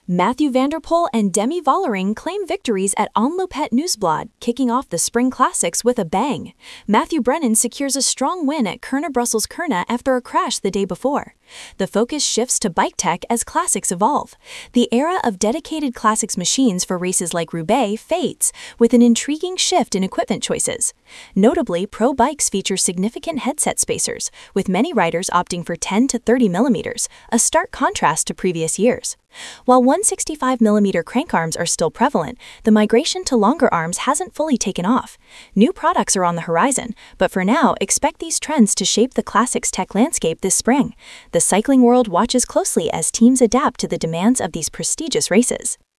Mathieu van der Poel and Demi Vollering claim victories at Onlopet Nieuwsblad, kicking off the Spring Classics with a bang. Matthew Brennan secures a strong win at Kuurne Brussels Kuurne after a crash the day before. The focus shifts to bike tech as classics evolve. The era of dedicated classics machines for races like Roubaix fades, with an intriguing shift in equipment choices. Notably, pro bikes feature significant headset spacers, with many riders opting for 10 to 30 millimeters, a stark contrast to previous years. While 165mm crank arms are still prevalent, the migration to longer arms hasn't fully taken off. New products are on the horizon, but for now, expect these trends to shape the classics tech landscape this spring. The cycling world watches closely as teams adapt to the demands of these prestigious races.